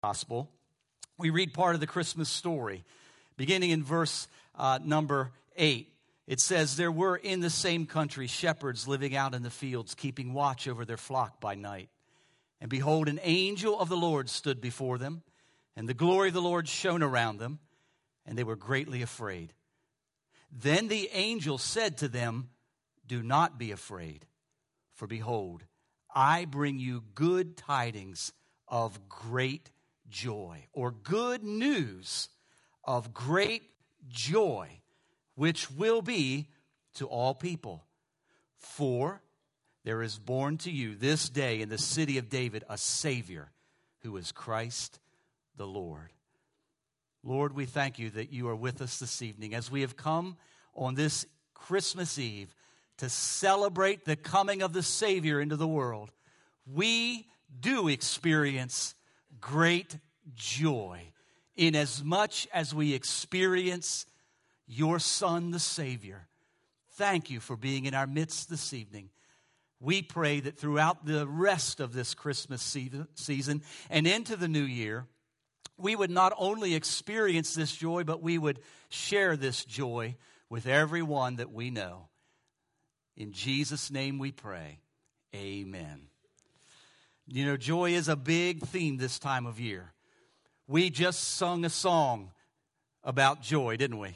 Gospel, we read part of the Christmas story. Beginning in verse number 8, it says, "There were in the same country shepherds living out in the fields, keeping watch over their flock by night. And behold, an angel of the Lord stood before them, and the glory of the Lord shone around them, and they were greatly afraid. Then the angel said to them, 'Do not be afraid, for behold, I bring you good tidings of great joy,'" or good news of great joy, "which will be to all people. For there is born to you this day in the city of David a Savior, who is Christ the Lord." Lord, we thank you that you are with us this evening as we have come on this Christmas Eve to celebrate the coming of the Savior into the world. We do experience great joy in as much as we experience your Son, the Savior. Thank you for being in our midst this evening. We pray that throughout the rest of this Christmas season and into the new year, we would not only experience this joy, but we would share this joy with everyone that we know. In Jesus' name we pray. Amen. You know, joy is a big theme this time of year. We just sung a song about joy, didn't we?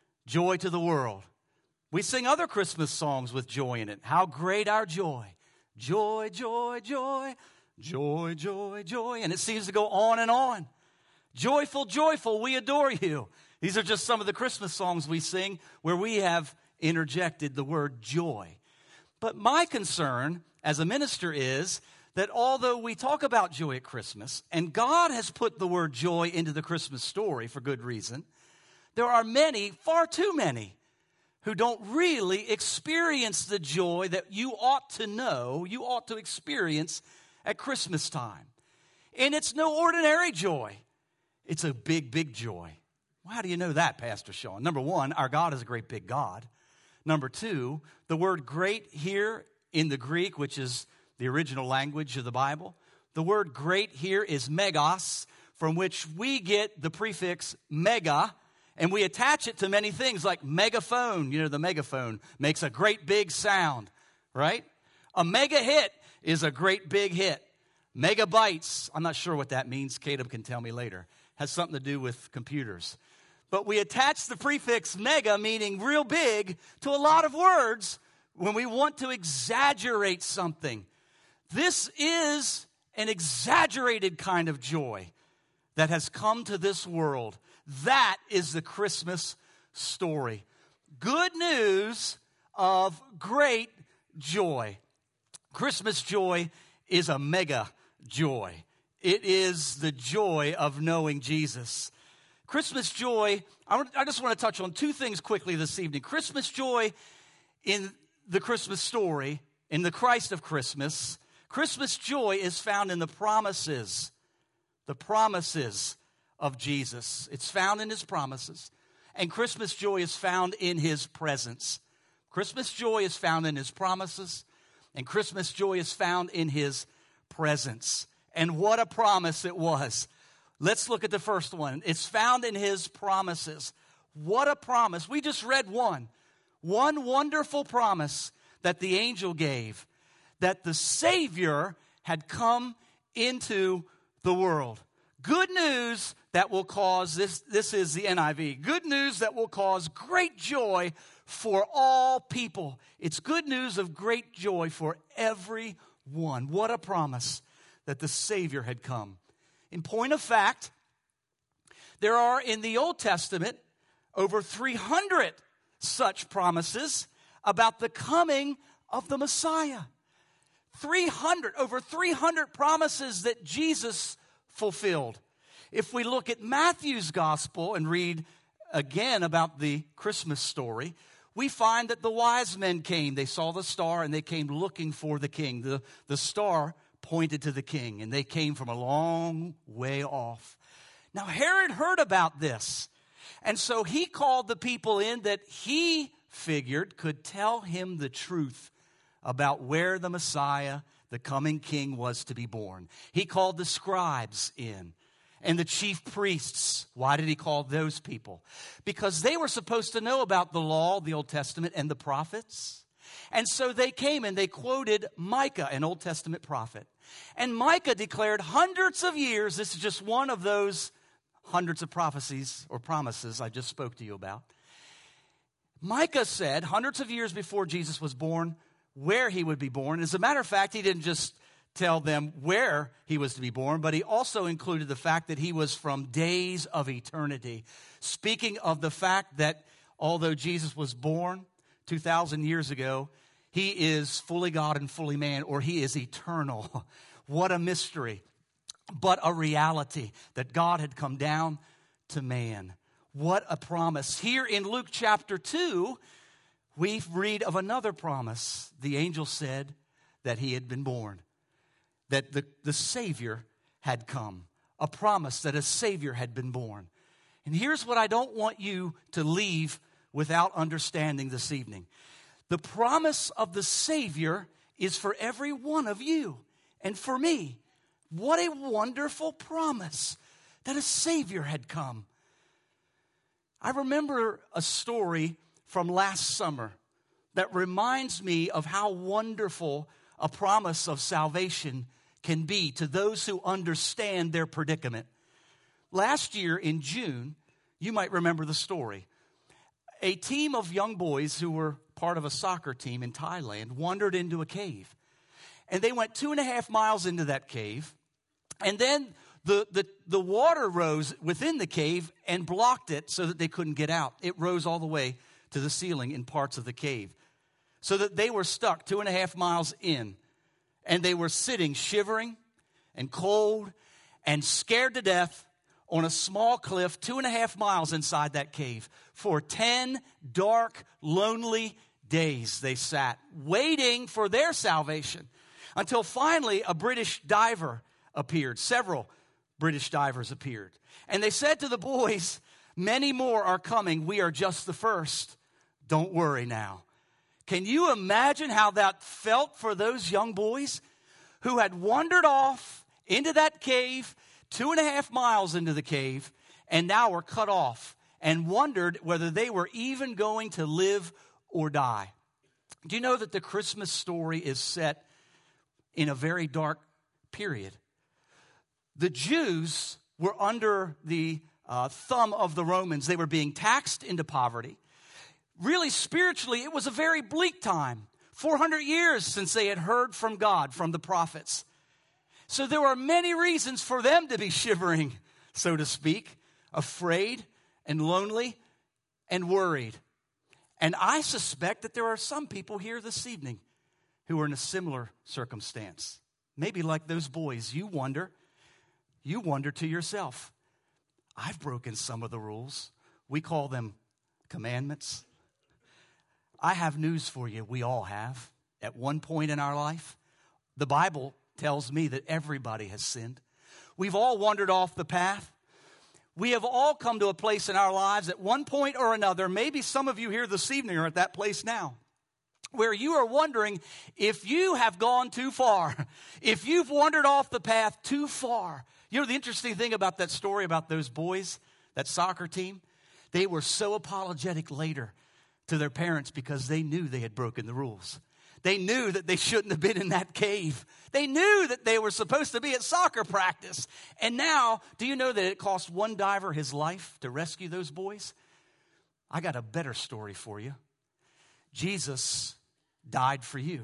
Joy to the world. We sing other Christmas songs with joy in it. How great our joy. Joy, joy, joy, joy, joy, joy. And it seems to go on and on. Joyful, joyful, we adore you. These are just some of the Christmas songs we sing where we have interjected the word joy. But my concern as a minister is that although we talk about joy at Christmas, and God has put the word joy into the Christmas story for good reason, there are many, far too many, who don't really experience the joy that you ought to know, you ought to experience at Christmas time. And it's no ordinary joy. It's a big, big joy. Well, how do you know that, Pastor Sean? Number one, our God is a great big God. Number two, the word great here in the Greek, which is the original language of the Bible, the word great here is megas, from which we get the prefix mega, and we attach it to many things like megaphone. You know, the megaphone makes a great big sound, right? A mega hit is a great big hit. Megabytes, I'm not sure what that means. Caleb can tell me later. Has something to do with computers. But we attach the prefix mega, meaning real big, to a lot of words when we want to exaggerate something. This is an exaggerated kind of joy that has come to this world. That is the Christmas story. Good news of great joy. Christmas joy is a mega joy. It is the joy of knowing Jesus. Christmas joy, I just want to touch on two things quickly this evening. Christmas joy in the Christmas story, in the Christ of Christmas. Christmas joy is found in the promises of Jesus. It's found in his promises. And Christmas joy is found in his presence. Christmas joy is found in his promises. And Christmas joy is found in his presence. And what a promise it was. Let's look at the first one. It's found in his promises. What a promise. We just read one wonderful promise that the angel gave, that the Savior had come into the world. Good news that will cause, this is the NIV, good news that will cause great joy for all people. It's good news of great joy for everyone. What a promise that the Savior had come. In point of fact, there are in the Old Testament over 300 such promises about the coming of the Messiah. Over 300 promises that Jesus fulfilled. If we look at Matthew's gospel and read again about the Christmas story, we find that the wise men came. They saw the star and they came looking for the king. The star pointed to the king, and they came from a long way off. Now, Herod heard about this, and so he called the people in that he figured could tell him the truth about where the Messiah, the coming king, was to be born. He called the scribes in, and the chief priests. Why did he call those people? Because they were supposed to know about the law, the Old Testament, and the prophets. And so they came and they quoted Micah, an Old Testament prophet. And Micah declared hundreds of years, this is just one of those hundreds of prophecies or promises I just spoke to you about. Micah said hundreds of years before Jesus was born where he would be born. As a matter of fact, he didn't just tell them where he was to be born, but he also included the fact that he was from days of eternity. Speaking of the fact that although Jesus was born 2,000 years ago, he is fully God and fully man, or he is eternal. What a mystery, but a reality that God had come down to man. What a promise. Here in Luke chapter 2, we read of another promise. The angel said that he had been born, that the Savior had come, a promise that a Savior had been born. And here's what I don't want you to leave without understanding this evening. The promise of the Savior is for every one of you and for me. What a wonderful promise that a Savior had come. I remember a story from last summer that reminds me of how wonderful a promise of salvation can be to those who understand their predicament. Last year in June, you might remember the story. A team of young boys who were part of a soccer team in Thailand wandered into a cave. And they went 2.5 miles into that cave. And then the water rose within the cave and blocked it so that they couldn't get out. It rose all the way to the ceiling in parts of the cave. So that they were stuck 2.5 miles in. And they were sitting shivering and cold and scared to death on a small cliff 2.5 miles inside that cave. For 10 dark, lonely days they sat, waiting for their salvation. Until finally a British diver appeared. Several British divers appeared. And they said to the boys, "Many more are coming. We are just the first. Don't worry now." Can you imagine how that felt for those young boys who had wandered off into that cave, 2.5 miles into the cave, and now were cut off and wondered whether they were even going to live or die? Do you know that the Christmas story is set in a very dark period? The Jews were under the thumb of the Romans. They were being taxed into poverty. Really, spiritually, it was a very bleak time. 400 years since they had heard from God, from the prophets. So there were many reasons for them to be shivering, so to speak, afraid and lonely and worried. And I suspect that there are some people here this evening who are in a similar circumstance. Maybe like those boys, you wonder to yourself, I've broken some of the rules. We call them commandments. I have news for you. We all have at one point in our life. The Bible tells me that everybody has sinned. We've all wandered off the path. We have all come to a place in our lives at one point or another. Maybe some of you here this evening are at that place now, where you are wondering if you have gone too far, if you've wandered off the path too far. You know the interesting thing about that story about those boys, that soccer team? They were so apologetic later to their parents because they knew they had broken the rules. They knew that they shouldn't have been in that cave. They knew that they were supposed to be at soccer practice. And now, do you know that it cost one diver his life to rescue those boys? I got a better story for you. Jesus died for you.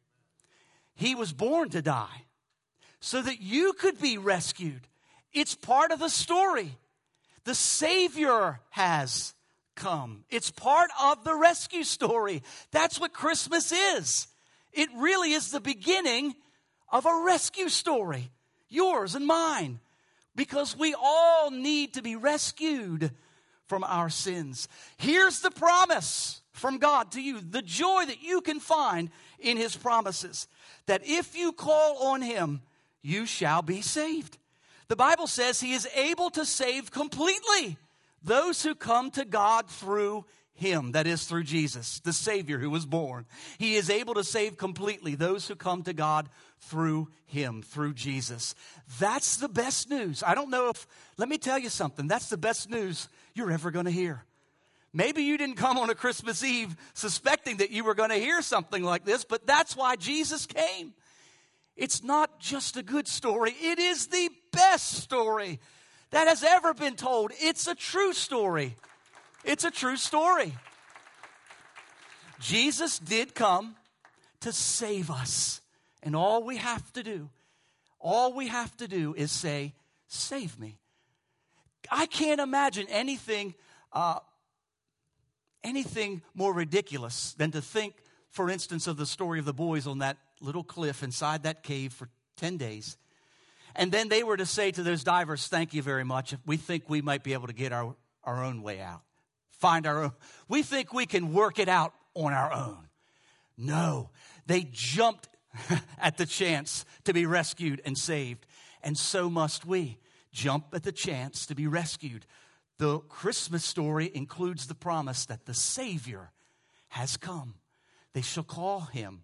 He was born to die so that you could be rescued. It's part of the story. The Savior has come. It's part of the rescue story. That's what Christmas is. It really is the beginning of a rescue story, yours and mine, because we all need to be rescued from our sins. Here's the promise from God to you, the joy that you can find in His promises, that if you call on Him, you shall be saved. The Bible says He is able to save completely those who come to God through him, that is through Jesus, the Savior who was born, he is able to save completely those who come to God through him, through Jesus. That's the best news. I don't know if, let me tell you something, that's the best news you're ever going to hear. Maybe you didn't come on a Christmas Eve suspecting that you were going to hear something like this, but that's why Jesus came. It's not just a good story. It is the best story that has ever been told. It's a true story. It's a true story. Jesus did come to save us. And all we have to do is say, save me. I can't imagine anything more ridiculous than to think, for instance, of the story of the boys on that little cliff inside that cave for 10 days. And then they were to say to those divers, thank you very much. We think we might be able to get our own way out. Find our own. We think we can work it out on our own. No, they jumped at the chance to be rescued and saved. And so must we jump at the chance to be rescued. The Christmas story includes the promise that the Savior has come. They shall call him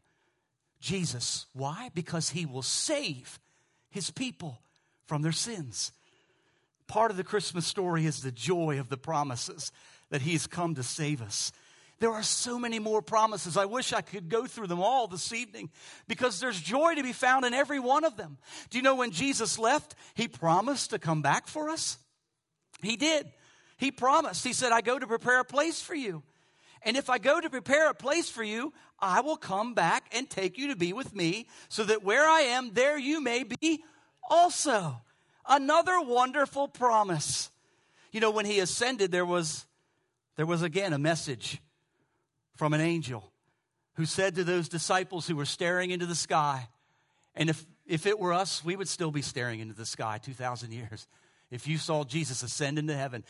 Jesus. Why? Because he will save his people from their sins. Part of the Christmas story is the joy of the promises that he's come to save us. There are so many more promises. I wish I could go through them all this evening because there's joy to be found in every one of them. Do you know when Jesus left, he promised to come back for us? He did. He promised. He said, I go to prepare a place for you. And if I go to prepare a place for you, I will come back and take you to be with me so that where I am, there you may be also. Another wonderful promise. You know, when he ascended, there was again a message from an angel who said to those disciples who were staring into the sky, and if it were us, we would still be staring into the sky 2,000 years. If you saw Jesus ascend into heaven,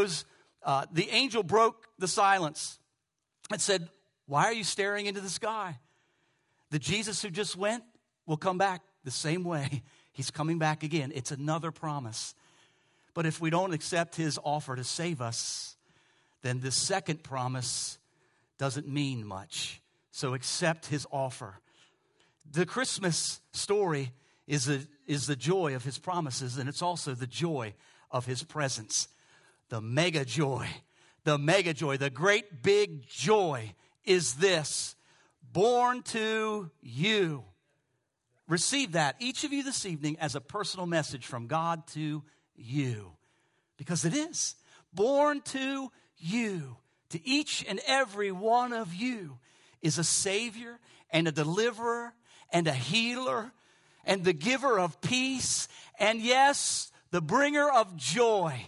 the angel broke the silence and said, why are you staring into the sky? The Jesus who just went will come back the same way. He's coming back again. It's another promise. But if we don't accept his offer to save us, then the second promise doesn't mean much. So accept his offer. The Christmas story is the joy of his promises, and it's also the joy of his presence. The mega joy, the great big joy is this: born to you. Receive that, each of you this evening, as a personal message from God to you. Because it is. Born to you. To each and every one of you is a Savior and a deliverer and a healer and the giver of peace, and yes, the bringer of joy.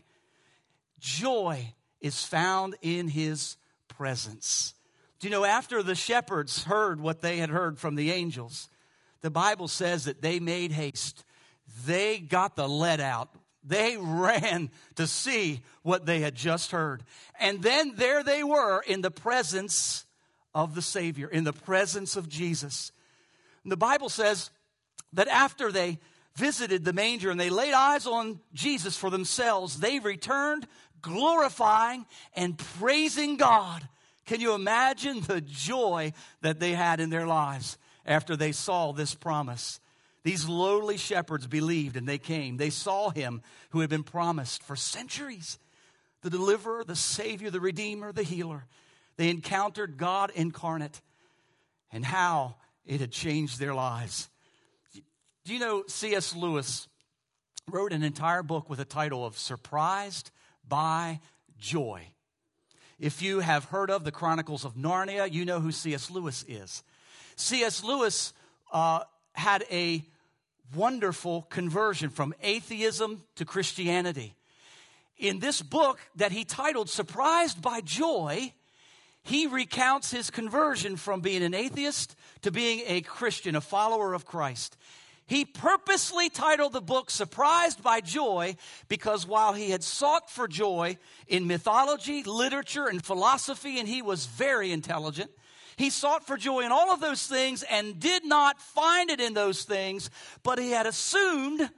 Joy is found in his presence. Do you know, after the shepherds heard what they had heard from the angels, the Bible says that they made haste. They got the lead out. They ran to see what they had just heard. And then there they were in the presence of the Savior, in the presence of Jesus. And the Bible says that after they visited the manger and they laid eyes on Jesus for themselves, they returned glorifying and praising God. Can you imagine the joy that they had in their lives after they saw this promise? These lowly shepherds believed and they came. They saw him who had been promised for centuries. The deliverer, the Savior, the Redeemer, the healer. They encountered God incarnate and how it had changed their lives. Do you know C.S. Lewis wrote an entire book with a title of Surprised by Joy? If you have heard of the Chronicles of Narnia, you know who C.S. Lewis is. C.S. Lewis had a wonderful conversion from atheism to Christianity. In this book that he titled Surprised by Joy, he recounts his conversion from being an atheist to being a Christian, a follower of Christ. He purposely titled the book Surprised by Joy because while he had sought for joy in mythology, literature, and philosophy, and he was very intelligent, he sought for joy in all of those things and did not find it in those things, but he had assumed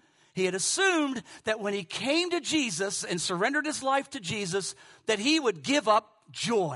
that when he came to Jesus and surrendered his life to Jesus, that he would give up joy,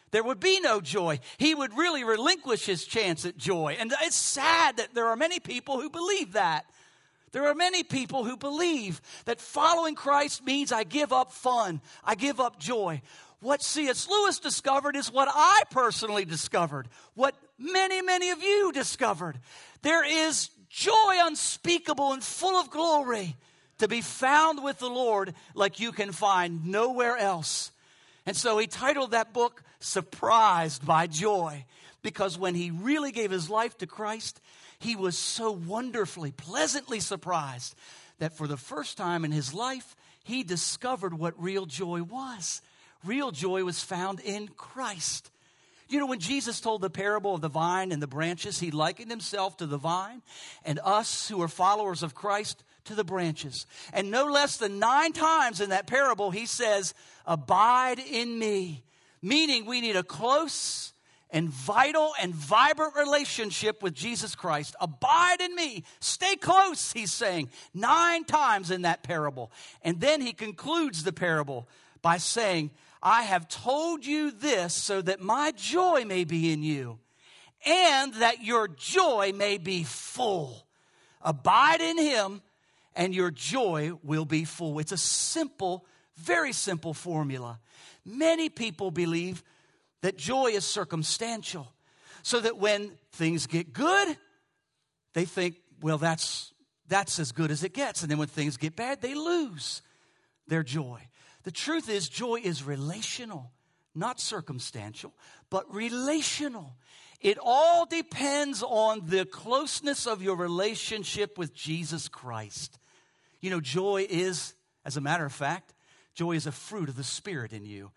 There would be no joy. He would really relinquish his chance at joy. And it's sad that there are many people who believe that. There are many people who believe that following Christ means I give up fun, I give up joy. What C.S. Lewis discovered is what I personally discovered, what many, many of you discovered. There is joy unspeakable and full of glory to be found with the Lord like you can find nowhere else. And so he titled that book, Surprised by Joy, because when he really gave his life to Christ, he was so wonderfully, pleasantly surprised that for the first time in his life, he discovered what real joy was. Real joy was found in Christ. You know, when Jesus told the parable of the vine and the branches, he likened himself to the vine and us who are followers of Christ to the branches. And no less than 9 times in that parable, he says, abide in me, meaning we need a close and vital and vibrant relationship with Jesus Christ. Abide in me. Stay close, he's saying 9 times in that parable. And then he concludes the parable by saying, I have told you this so that my joy may be in you and that your joy may be full. Abide in him and your joy will be full. It's a simple, very simple formula. Many people believe that joy is circumstantial, so that when things get good, they think, well, that's as good as it gets. And then when things get bad, they lose their joy. The truth is, joy is relational, not circumstantial, but relational. It all depends on the closeness of your relationship with Jesus Christ. You know, joy is, as a matter of fact, joy is a fruit of the Spirit in you.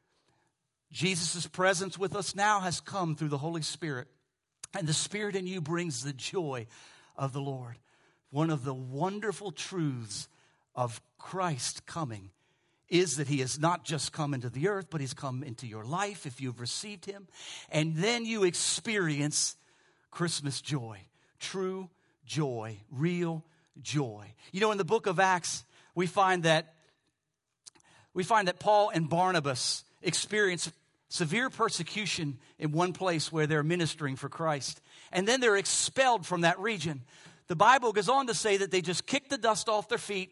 Jesus' presence with us now has come through the Holy Spirit, and the Spirit in you brings the joy of the Lord. One of the wonderful truths of Christ coming is that he has not just come into the earth, but he's come into your life if you've received him. And then you experience Christmas joy, true joy, real joy. You know, in the book of Acts, we find that Paul and Barnabas experience severe persecution in one place where they're ministering for Christ. And then they're expelled from that region. The Bible goes on to say that they just kicked the dust off their feet.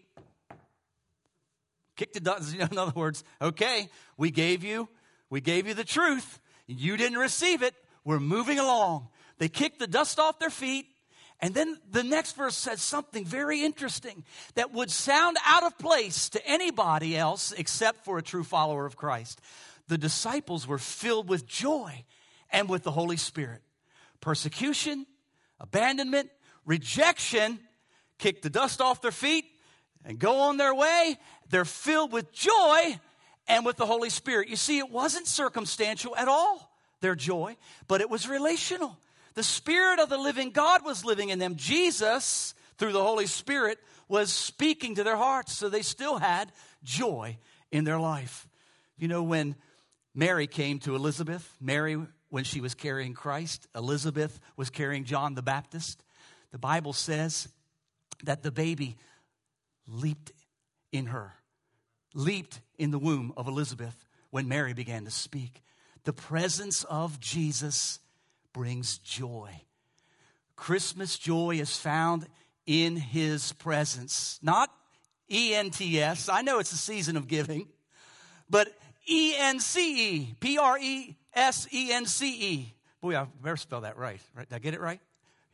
Kicked the dust, in other words, okay, we gave you the truth. You didn't receive it. We're moving along. They kicked the dust off their feet. And then the next verse says something very interesting that would sound out of place to anybody else except for a true follower of Christ. The disciples were filled with joy and with the Holy Spirit. Persecution, abandonment, rejection, kick the dust off their feet and go on their way. They're filled with joy and with the Holy Spirit. You see, it wasn't circumstantial at all, their joy, but it was relational. The Spirit of the living God was living in them. Jesus, through the Holy Spirit, was speaking to their hearts, so they still had joy in their life. You know, when Mary came to Elizabeth, Mary, when she was carrying Christ, Elizabeth was carrying John the Baptist. The Bible says that the baby leaped in her, leaped in the womb of Elizabeth when Mary began to speak. The presence of Jesus brings joy. Christmas joy is found in his presence. Not E-N-T-S. I know it's a season of giving, but E-N-C-E. P-R-E-S-E-N-C-E. Boy, I better spell that right. Did I get it right?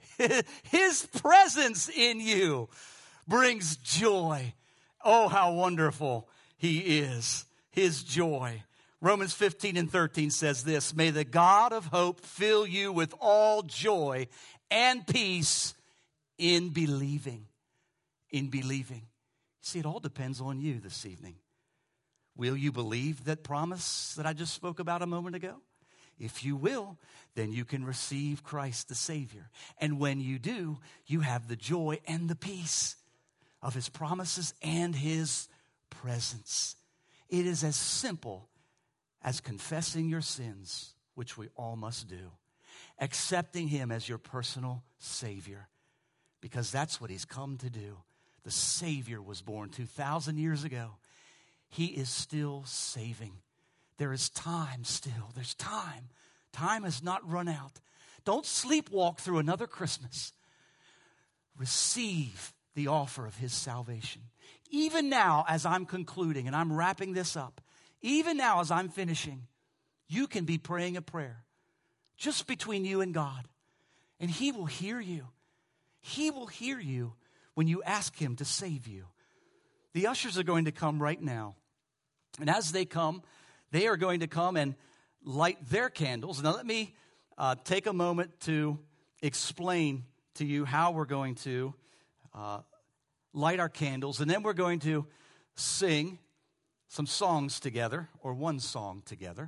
His presence in you brings joy. Oh, how wonderful he is. His joy. Romans 15:13 says this, may the God of hope fill you with all joy and peace in believing. In believing. See, it all depends on you this evening. Will you believe that promise that I just spoke about a moment ago? If you will, then you can receive Christ the Savior. And when you do, you have the joy and the peace of his promises and his presence. It is as simple as confessing your sins, which we all must do, accepting him as your personal Savior, because that's what he's come to do. The Savior was born 2,000 years ago. He is still saving. there is time still. There's time. Time has not run out. Don't sleepwalk through another Christmas. Receive the offer of his salvation. Even now, as I'm concluding and I'm wrapping this up, even now as I'm finishing, you can be praying a prayer just between you and God. And he will hear you. He will hear you when you ask him to save you. The ushers are going to come right now. And as they come, they are going to come and light their candles. Now let me take a moment to explain to you how we're going to light our candles. And then we're going to sing some songs together, or one song together.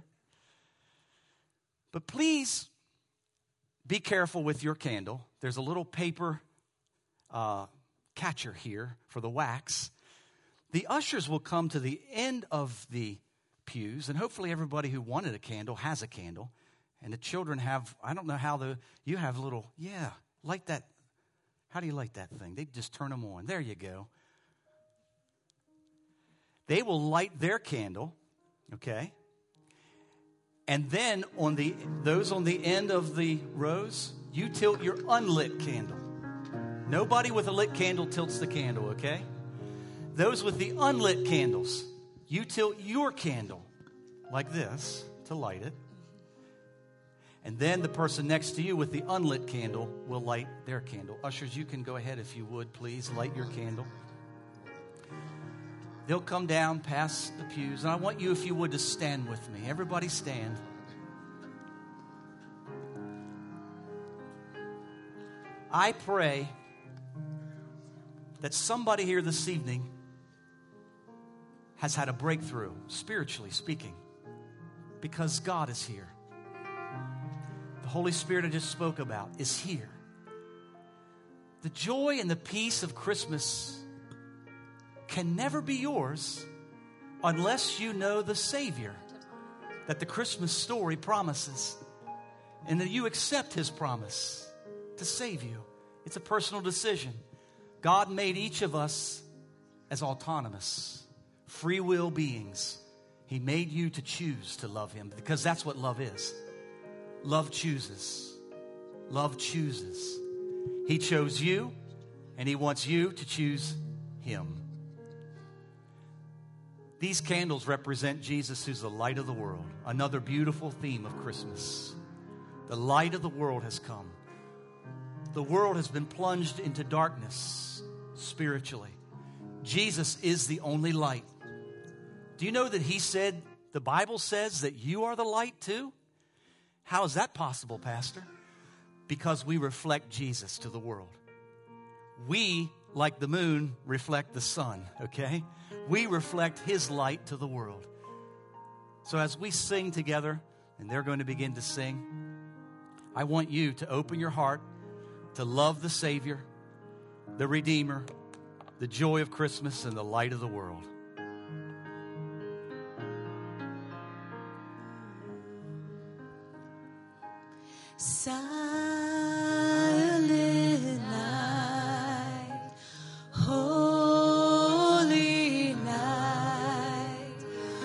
But please be careful with your candle. There's a little paper catcher here for the wax. The ushers will come to the end of the pews, and hopefully everybody who wanted a candle has a candle. And the children have, I don't know how you have little, light that. How do you light that thing? They just turn them on. There you go. They will light their candle, okay? And then those on the end of the rows, you tilt your unlit candle. Nobody with a lit candle tilts the candle, okay? Those with the unlit candles, you tilt your candle like this to light it. And then the person next to you with the unlit candle will light their candle. Ushers, you can go ahead if you would, please. Light your candle. They'll come down past the pews. And I want you, if you would, to stand with me. Everybody stand. I pray that somebody here this evening has had a breakthrough, spiritually speaking, because God is here. The Holy Spirit I just spoke about is here. The joy and the peace of Christmas can never be yours unless you know the Savior that the Christmas story promises, and that you accept his promise to save you. It's a personal decision. God made each of us as autonomous, free will beings. He made you to choose to love him, because that's what love is. Love chooses. Love chooses. He chose you, and he wants you to choose him. These candles represent Jesus, who's the light of the world. Another beautiful theme of Christmas. The light of the world has come. The world has been plunged into darkness spiritually. Jesus is the only light. Do you know that he said, the Bible says that you are the light too? How is that possible, Pastor? Because we reflect Jesus to the world. We, like the moon, reflect the sun, okay? We reflect his light to the world. So as we sing together, and they're going to begin to sing, I want you to open your heart to love the Savior, the Redeemer, the joy of Christmas, and the light of the world. Silent night, holy night,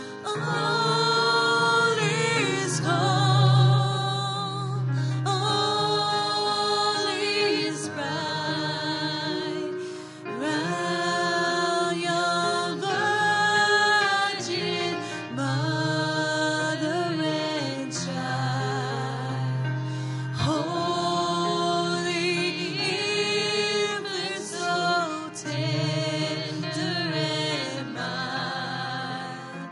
all is calm, all is bright, round your virgin mother and child. Holy infant, so tender and mild,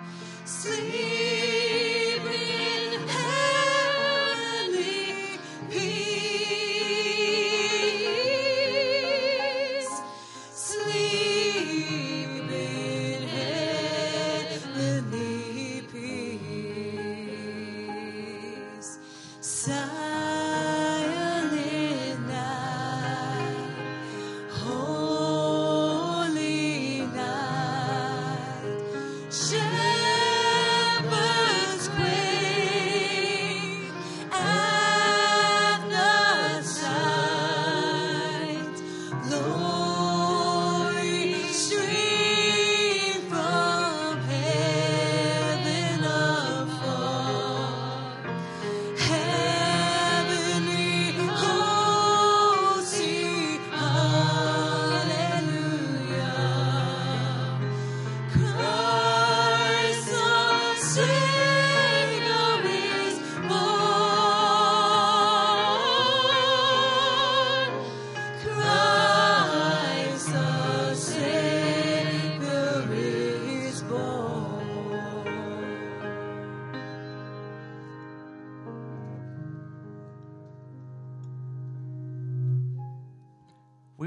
sleep in heavenly peace. Sleep in heavenly peace. Silent night, holy night, shepherds quake at the sight, glory stream from heaven afar.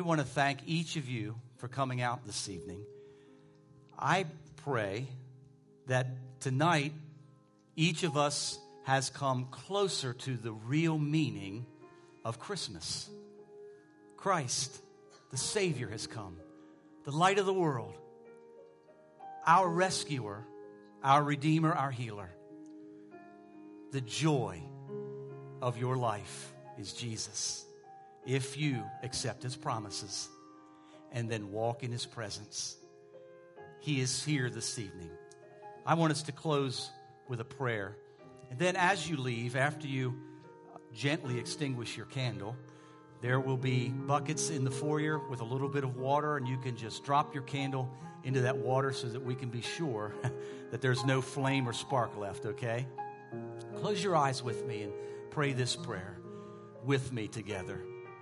want to thank each of you for coming out this evening. I pray that tonight each of us has come closer to the real meaning of Christmas. Christ, the Savior, has come, the light of the world, our rescuer, our Redeemer, our healer. The joy of your life is Jesus, if you accept his promises and then walk in his presence. He is here this evening. I want us to close with a prayer. And then as you leave, after you gently extinguish your candle, there will be buckets in the foyer with a little bit of water, and you can just drop your candle into that water so that we can be sure that there's no flame or spark left, okay? Close your eyes with me and pray this prayer with me together.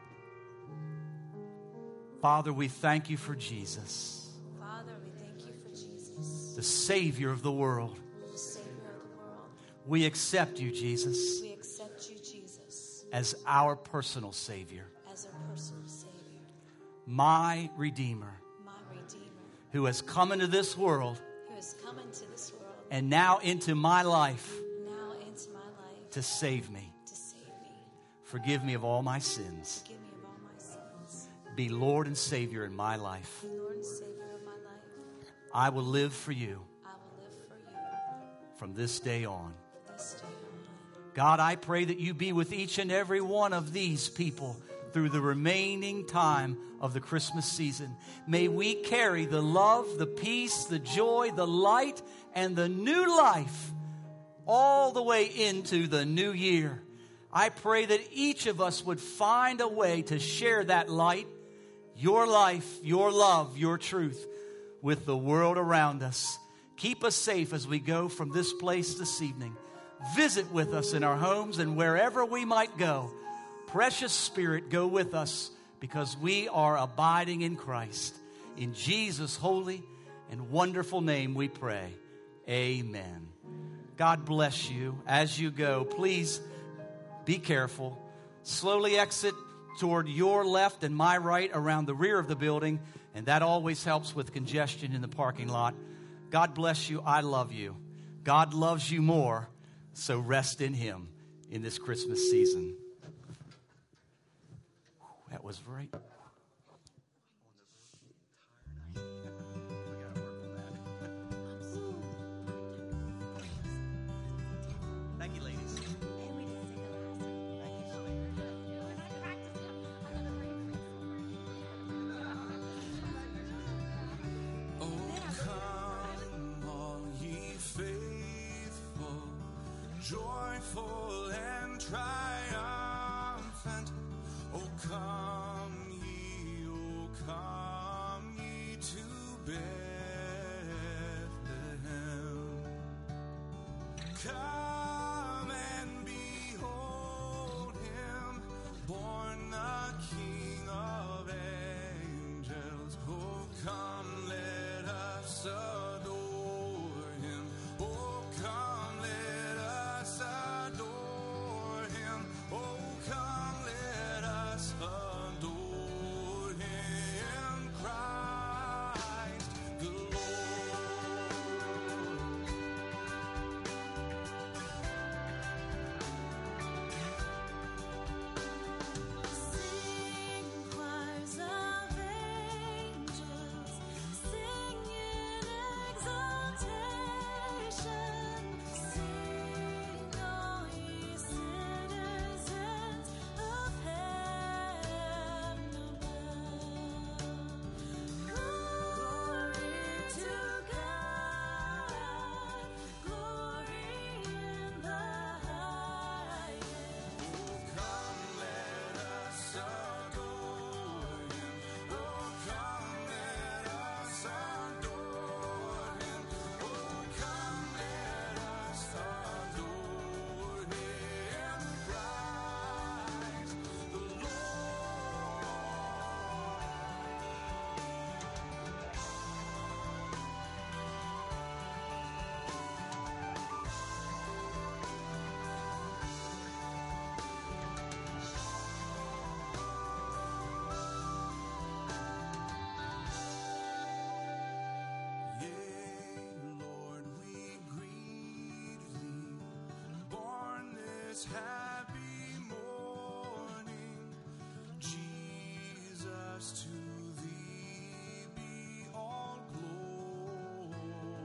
Father, we thank you for Jesus, Father, we thank you for Jesus, the Savior of the world. the Savior of the world. We accept you, Jesus, We accept you, Jesus, as our personal Savior, as our personal Savior, my Redeemer, my Redeemer, who has come into this world who has come into this world, and now into my life now into my life, to save me. to save me. Forgive me of all my sins. Forgive me of all my sins. Be Lord and Savior in my life. Be Lord and Savior of my life. I will live for you I will live for you from this day on. from this day on. God, I pray that you be with each and every one of these people through the remaining time of the Christmas season. May we carry the love, the peace, the joy, the light, and the new life all the way into the new year. I pray that each of us would find a way to share that light, your life, your love, your truth with the world around us. Keep us safe as we go from this place this evening. Visit with us in our homes and wherever we might go. Precious Spirit, go with us because we are abiding in Christ. In Jesus' holy and wonderful name we pray. Amen. God bless you as you go. Please be careful. Slowly exit toward your left and my right around the rear of the building, and that always helps with congestion in the parking lot. God bless you. I love you. God loves you more, so rest in him in this Christmas season. That was right. Thank you, ladies. Joyful and triumphant, O come ye to Bethlehem. Come and behold him, born the King of angels. Oh, come, let us adore him. Oh, come, let us adore him. Oh, come, let us adore him. Christ the Lord. has